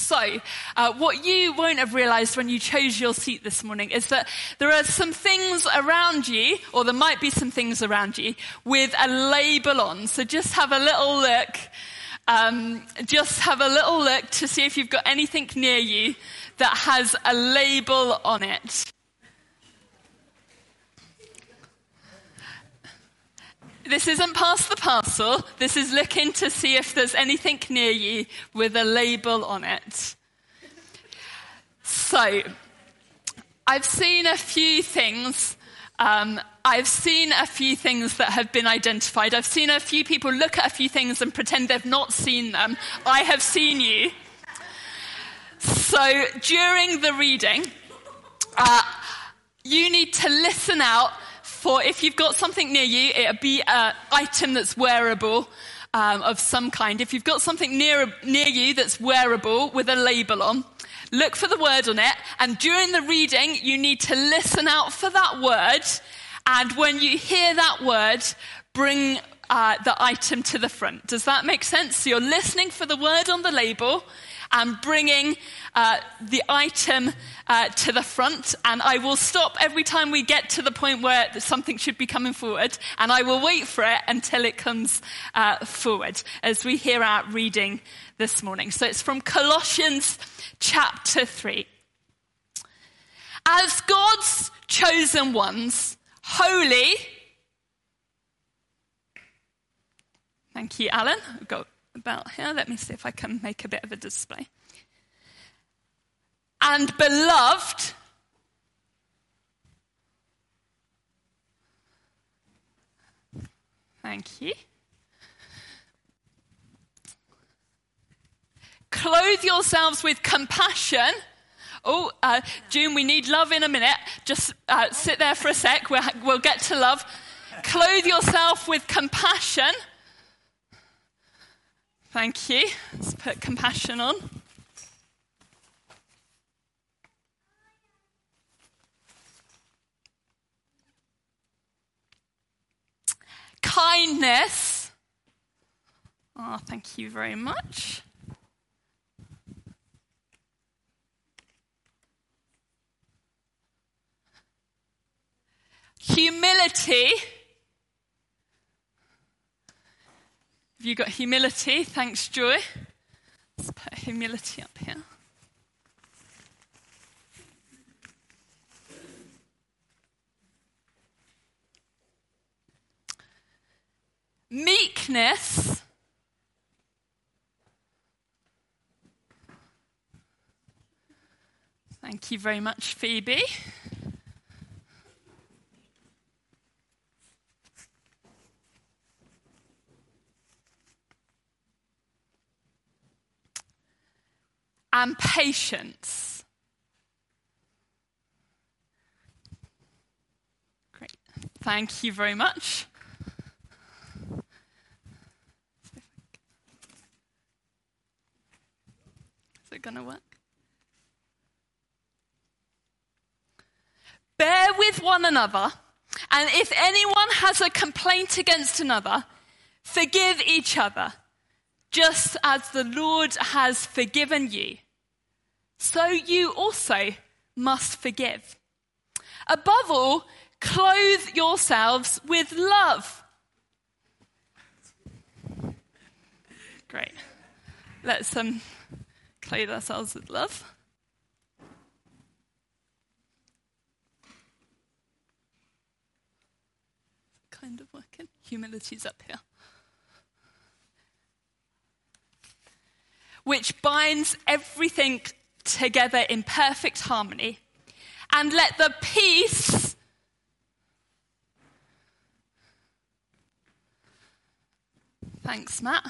So, what you won't have realized when you chose your seat this morning is that there are some things around you, or there might be some things around you, with a label on. So just have a little look. Just have a little look to see if you've got anything near you that has a label on it. This isn't pass the parcel. This is looking to see if there's anything near you with a label on it. So, I've seen a few things. I've seen a few things that have been identified. I've seen a few people look at a few things and pretend they've not seen them. I have seen you. So, during the reading, you need to listen out for if you've got something near you. It'll be an item that's wearable of some kind. If you've got something near you that's wearable with a label on, look for the word on it. And during the reading, you need to listen out for that word. And when you hear that word, bring the item to the front. Does that make sense? So you're listening for the word on the label and bringing the item to the front. And I will stop every time we get to the point where something should be coming forward. And I will wait for it until it comes forward as we hear our reading this morning. So it's from Colossians chapter 3. As God's chosen ones, holy. Thank you, Alan. I've got about here. Let me see if I can make a bit of a display. And beloved, thank you. Clothe yourselves with compassion. Oh, June, we need love in a minute. Just sit there for a sec. We'll get to love. Clothe yourself with compassion. Thank you. Let's put compassion on. Kindness. Oh, thank you very much. Humility. Have you got humility? Thanks, Joy. Let's put humility up here. Meekness. Thank you very much, Phoebe. And patience. Great. Thank you very much. Is it going to work? Bear with one another, and if anyone has a complaint against another, forgive each other, just as the Lord has forgiven you. So you also must forgive. Above all, clothe yourselves with love. Great. Let's clothe ourselves with love. Kind of working. Humility's up here. Which binds everything together in perfect harmony. And let the peace thanks, Matt.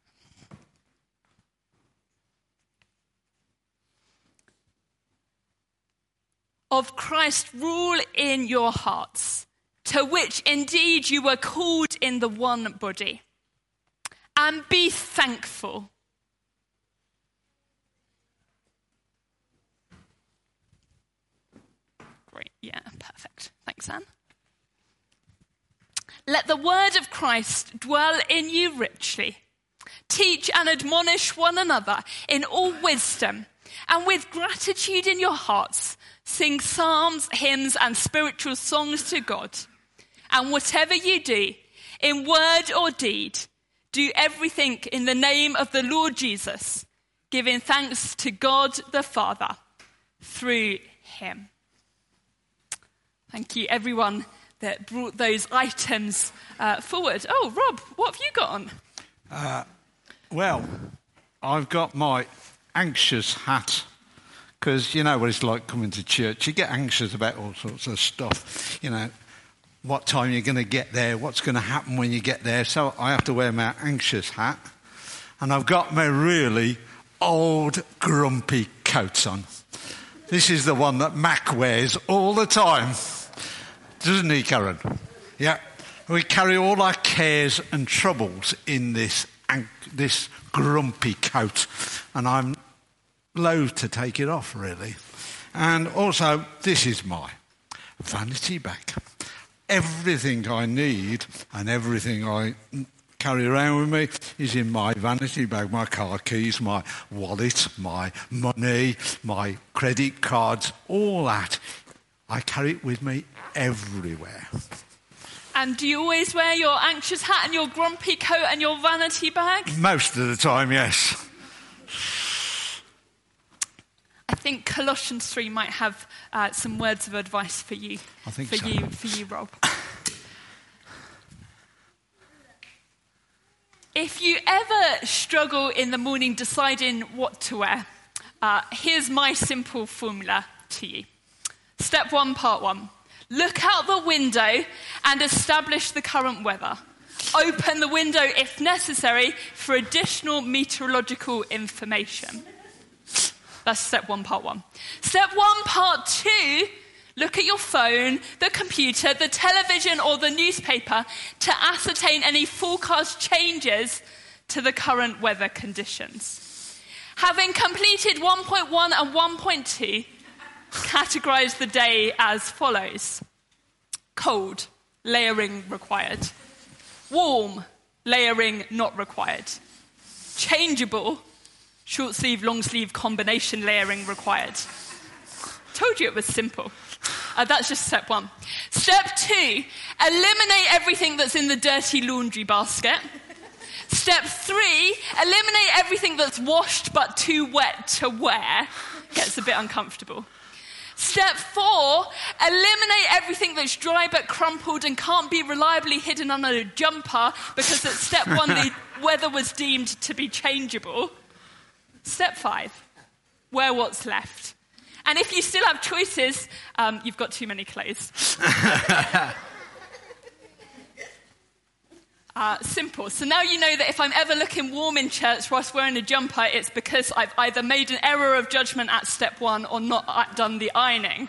Of Christ rule in your hearts, to which indeed you were called in the one body. And be thankful. Great, yeah, perfect. Thanks, Anne. Let the word of Christ dwell in you richly, Teach and admonish one another in all wisdom, and with gratitude in your hearts, sing psalms, hymns, and spiritual songs to God. And whatever you do, in word or deed, do everything in the name of the Lord Jesus, giving thanks to God the Father through him. Thank you, everyone that brought those items forward. Oh, Rob, what have you got on? Well, I've got my anxious hat, because you know what it's like coming to church. You get anxious about all sorts of stuff, you know, what time you're going to get there, what's going to happen when you get there. So I have to wear my anxious hat. And I've got my really old, grumpy coat on. This is the one that Mac wears all the time. Doesn't he, Karen? Yeah. We carry all our cares and troubles in this grumpy coat. And I'm loath to take it off, really. And also, this is my vanity bag. Everything I need and everything I carry around with me is in my vanity bag. My car keys, my wallet, my money, my credit cards, all that. I carry it with me everywhere. And do you always wear your anxious hat and your grumpy coat and your vanity bag? Most of the time, yes. I think Colossians 3 might have some words of advice for you. I think for so. you, Rob. If you ever struggle in the morning deciding what to wear, here's my simple formula to you. Step 1, part 1. Look out the window and establish the current weather. Open the window if necessary for additional meteorological information. That's step 1, part 1. Step 1, part 2, look at your phone, the computer, the television or the newspaper to ascertain any forecast changes to the current weather conditions. Having completed 1.1 and 1.2, categorize the day as follows. Cold, layering required. Warm, layering not required. Changeable, short sleeve, long sleeve combination layering required. Told you it was simple. That's just step 1. Step 2, eliminate everything that's in the dirty laundry basket. Step 3, eliminate everything that's washed but too wet to wear. Gets a bit uncomfortable. Step 4, eliminate everything that's dry but crumpled and can't be reliably hidden under a jumper because at step 1 the weather was deemed to be changeable. Step 5, wear what's left. And if you still have choices, you've got too many clothes. Simple. So now you know that if I'm ever looking warm in church whilst wearing a jumper, it's because I've either made an error of judgment at step 1 or not done the ironing.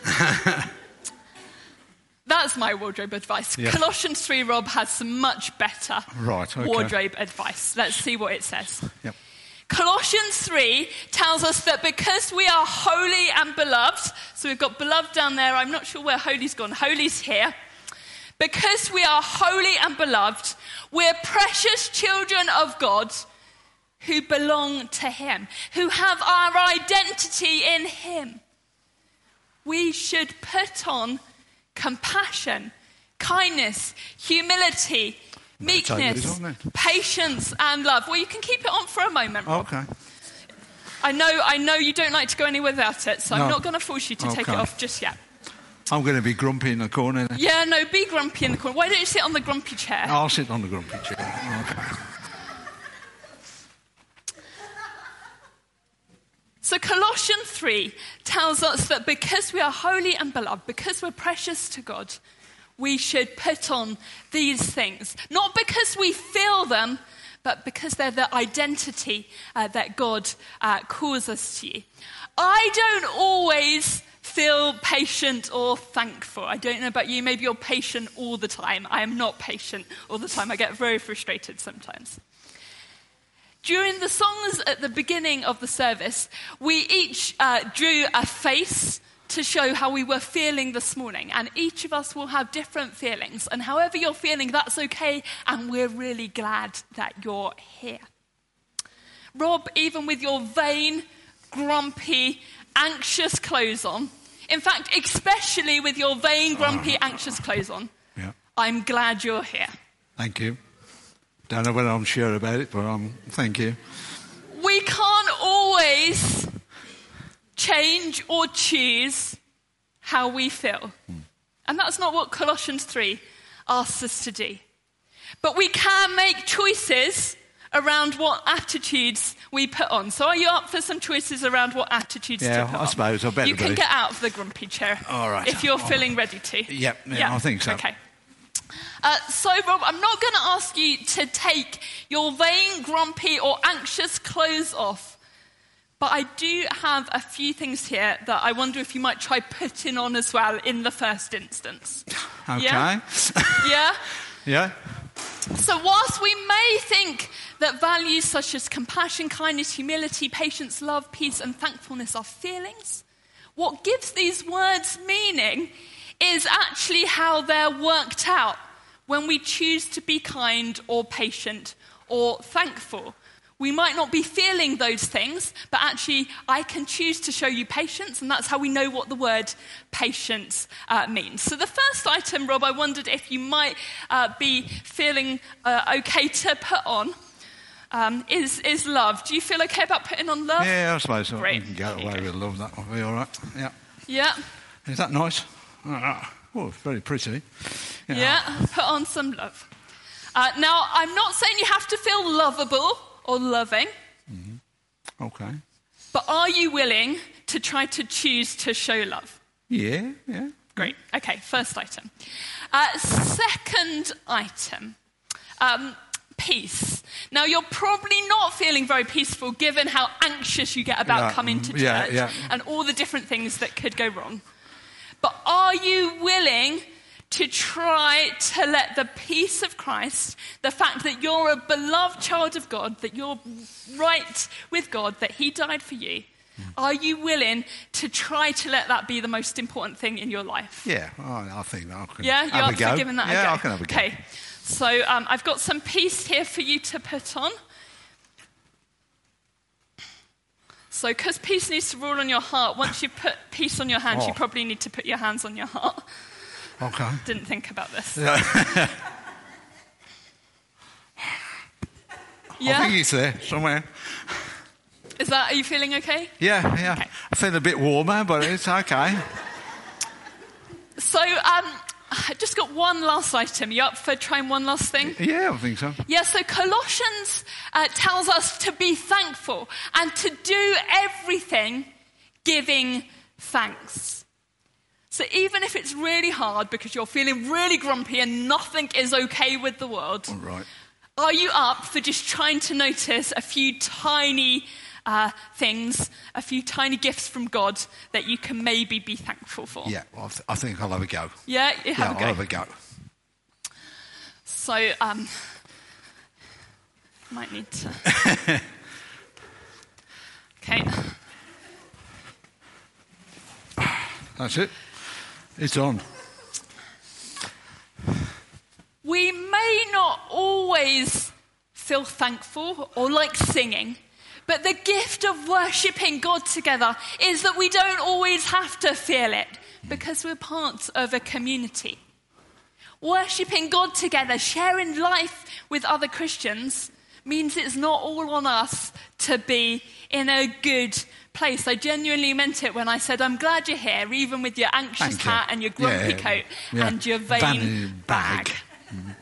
That's my wardrobe advice. Yeah. Colossians 3, Rob, has some much better wardrobe advice. Let's see what it says. Yep. Colossians 3 tells us that because we are holy and beloved, so we've got beloved down there, I'm not sure where holy's gone, holy's here. Because we are holy and beloved, we're precious children of God who belong to him, who have our identity in him. We should put on compassion, kindness, humility, meekness, patience and love. Well, you can keep it on for a moment, Rob. Okay. I know you don't like to go anywhere without it, so I'm not going to force you to take it off just yet. I'm going to be grumpy in the corner. Yeah, no, be grumpy in the corner. Why don't you sit on the grumpy chair? I'll sit on the grumpy chair. Okay. So Colossians 3 tells us that because we are holy and beloved, because we're precious to God, we should put on these things. Not because we feel them, but because they're the identity that God calls us to. I don't always feel patient or thankful. I don't know about you, maybe you're patient all the time. I am not patient all the time. I get very frustrated sometimes. During the songs at the beginning of the service, we each drew a face to show how we were feeling this morning. And each of us will have different feelings. And however you're feeling, that's okay. And we're really glad that you're here. Rob, even with your vain, grumpy, anxious clothes on, in fact, especially with your vain, grumpy, anxious clothes on, I'm glad you're here. Thank you. Don't know whether I'm sure about it, but thank you. We can't always change or choose how we feel. And that's not what Colossians 3 asks us to do. But we can make choices around what attitudes we put on. So are you up for some choices around what attitudes to put on? Yeah, I suppose. I better You can get out of the grumpy chair. All right. If you're feeling ready to. Yeah, I think so. Okay. So, Rob, I'm not going to ask you to take your vain, grumpy or anxious clothes off. But I do have a few things here that I wonder if you might try putting on as well in the first instance. Okay. Yeah? Yeah? Yeah. So whilst we may think that values such as compassion, kindness, humility, patience, love, peace, and thankfulness are feelings, what gives these words meaning is actually how they're worked out when we choose to be kind or patient or thankful. We might not be feeling those things, but actually I can choose to show you patience, and that's how we know what the word patience means. So the first item, Rob, I wondered if you might be feeling okay to put on is love. Do you feel okay about putting on love? Yeah, I suppose so. Great. You can get away with love. That will be all right. Yeah. Yeah. Is that nice? Oh, it's very pretty. Yeah, put on some love. Now, I'm not saying you have to feel lovable or loving. Mm-hmm. Okay. But are you willing to try to choose to show love? Yeah. Great. Okay, first item. Second item, peace. Now, you're probably not feeling very peaceful given how anxious you get about coming to church and all the different things that could go wrong. But are you willing to try to let the peace of Christ, the fact that you're a beloved child of God, that you're right with God, that he died for you, are you willing to try to let that be the most important thing in your life? Yeah, I think that I can you're have up a go. for giving that a go? Yeah, I can have a go. Okay, so I've got some peace here for you to put on. So because peace needs to rule on your heart, once you put peace on your hands, you probably need to put your hands on your heart. Okay. Didn't think about this. Yeah. I think it's there somewhere. Are you feeling okay? Yeah. Okay. I feel a bit warmer, but it's okay. So, I just got one last item. You up for trying one last thing? Yeah, I think so. Yeah, so Colossians tells us to be thankful and to do everything giving thanks. So even if it's really hard because you're feeling really grumpy and nothing is okay with the world, all right. Are you up for just trying to notice a few tiny things, a few tiny gifts from God that you can maybe be thankful for? Yeah, well, I think I'll have a go. Yeah, you have a go. I'll have a go. So, might need to... Okay. That's it. It's on. We may not always feel thankful or like singing, but the gift of worshipping God together is that we don't always have to feel it because we're part of a community. Worshipping God together, sharing life with other Christians, means it's not all on us to be in a good place. I genuinely meant it when I said, I'm glad you're here, even with your anxious hat and your grumpy coat and your vain bag. Mm-hmm.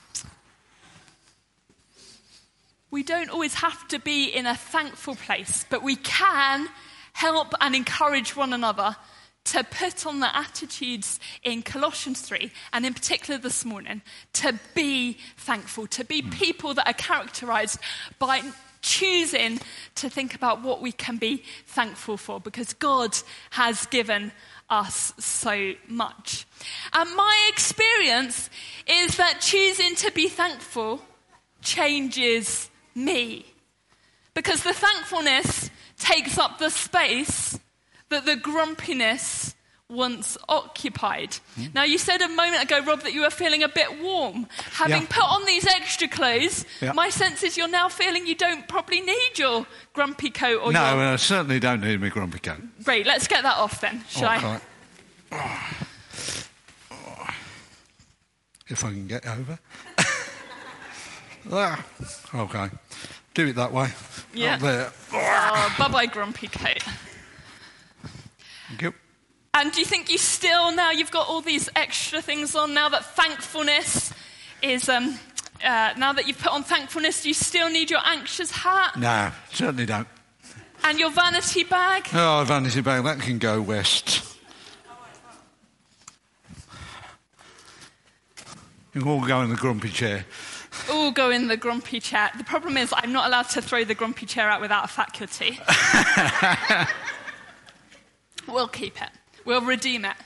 We don't always have to be in a thankful place, but we can help and encourage one another to put on the attitudes in Colossians 3, and in particular this morning, to be thankful, to be people that are characterized by choosing to think about what we can be thankful for, because God has given us so much. And my experience is that choosing to be thankful changes me, because the thankfulness takes up the space that the grumpiness once occupied. Now, you said a moment ago, Rob, that you were feeling a bit warm. Having Yeah. put on these extra clothes, Yeah. my sense is you're now feeling you don't probably need your grumpy coat or No, your... I certainly don't need my grumpy coat. Great, let's get that off then, shall I? Okay. If I can get over. Okay. Do it that way. Yeah. Up there. Oh, bye-bye, grumpy coat. Thank you. And do you think you still, now you've got all these extra things on, now that thankfulness is, now that you've put on thankfulness, do you still need your anxious hat No, certainly don't. and your vanity bag? Oh, vanity bag, that can go west. You can all go in the grumpy chair. All go in the grumpy chair. The problem is I'm not allowed to throw the grumpy chair out without a faculty. We'll keep it. We'll redeem it.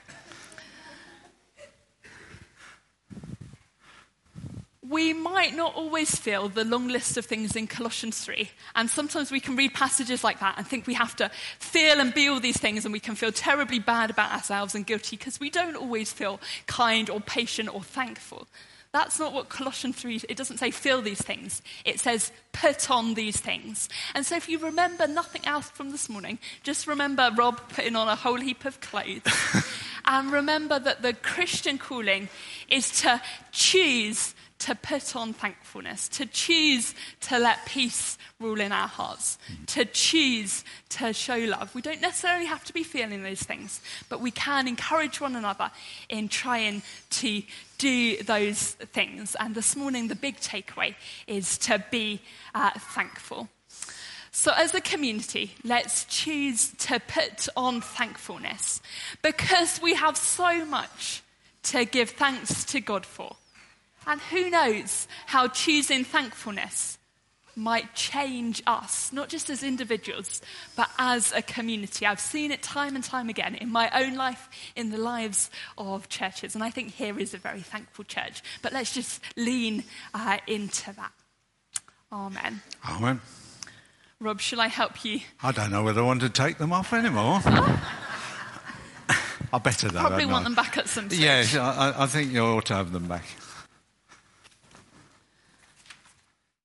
We might not always feel the long list of things in Colossians 3, and sometimes we can read passages like that and think we have to feel and be all these things, and we can feel terribly bad about ourselves and guilty because we don't always feel kind or patient or thankful. That's not what Colossians 3, it doesn't say feel these things. It says put on these things. And so if you remember nothing else from this morning, just remember Rob putting on a whole heap of clothes. And remember that the Christian calling is to choose to put on thankfulness, to choose to let peace rule in our hearts, to choose to show love. We don't necessarily have to be feeling those things, but we can encourage one another in trying to do those things. And this morning, the big takeaway is to be thankful. So as a community, let's choose to put on thankfulness because we have so much to give thanks to God for. And who knows how choosing thankfulness might change us, not just as individuals, but as a community. I've seen it time and time again in my own life, in the lives of churches. And I think here is a very thankful church. But let's just lean into that. Amen. Amen. Rob, shall I help you? I don't know whether I want to take them off anymore. I better though. Probably want them back at some stage. Yes, I think you ought to have them back.